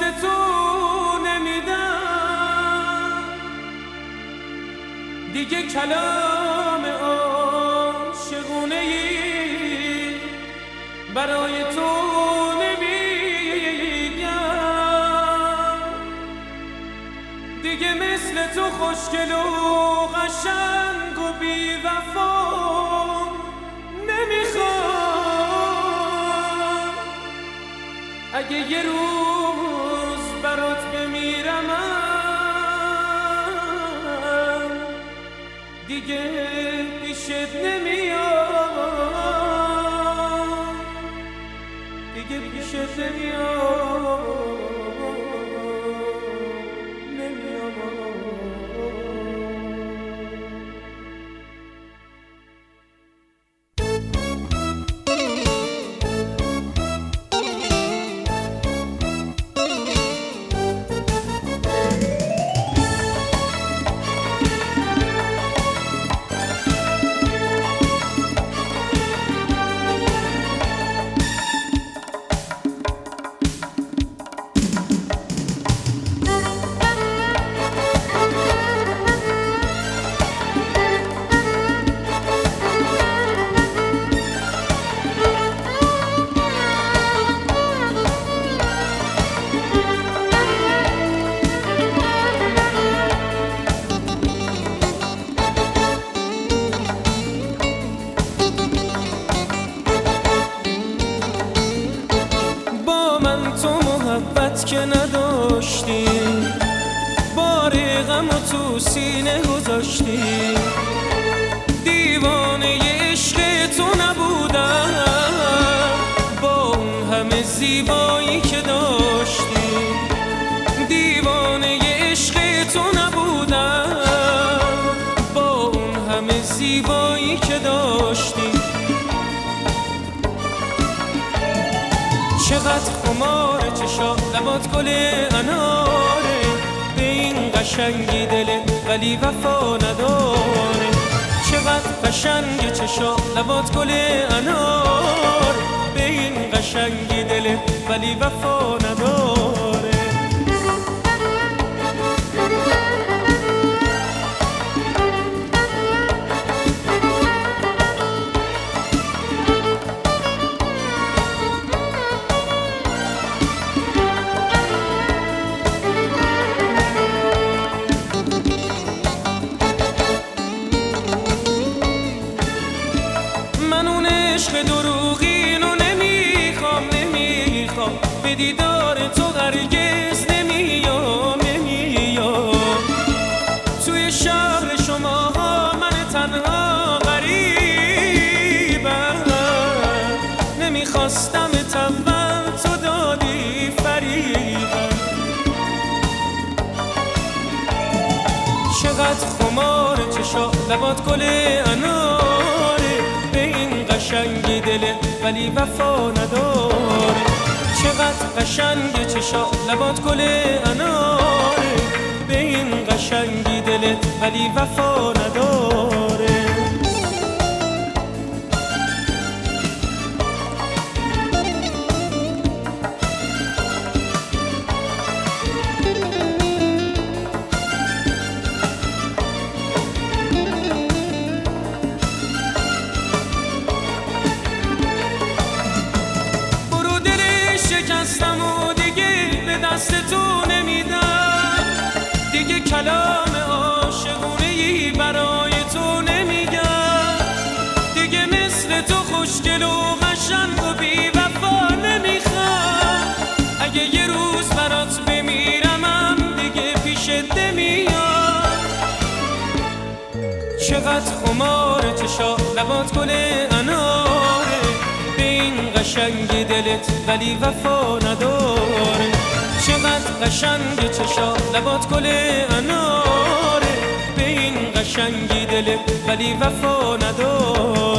تو نمیدم دیگه کلام عاشقونه ای برای تو نمیگم دیگه مثل تو خوشگل و قشنگ و بی وفا نمیخوام اگه یه روز برات بمیرم دیگه پیشت نمیام دیگه پیشت نمیام که نداشتی بار غم تو سینه گذاشتی دیوانه عشق تو نبودم با اون همه زیبایی که داشتی دیوانه عشق تو نبودم با اون همه زیبایی که داشتی چقدر خمار چشا لبات گل اناره به این قشنگی دلت ولی وفا نداره چقدر قشنگ چشا لبات گل انار به این قشنگی دلت ولی وفا نداره عشق دروغینو نمیخوام به دیدار تو هرگز نمیام توی شهر شما من تنها غریبم نمیخواستم اول تو دادی فریبم چقدر خمار چشا لبات گل اناره به این قشنگی دلت ولی وفا نداره چقدر قشنگ چشا لبات گل اناره به این قشنگی دلت ولی وفا نداره شکستم و دیگه به دست تو نمیدم دیگه کلام عاشقونه‌ای برای تو نمیگم دیگه مثل تو خوشگل و قشنگ و بی وفا نمیخوام اگه یه روز برات بمیرم دیگه پیشت نمیام چقدر خمار چشا لبات گل اناره به این قشنگی دلت ولی وفا نداره چقدر قشنگ چشا لبات گل اناره به این قشنگی دلت ولی وفا نداره